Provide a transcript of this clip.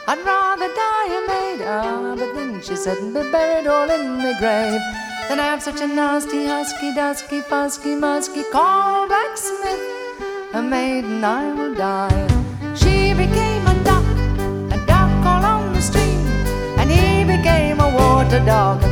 I'd rather die a maid. Ah, but then she said, be buried all in the grave than have such a nasty, husky, dusky, fusky, musky call blacksmith. A maid and I will die. She became a duck all on the stream, and he became a water dog.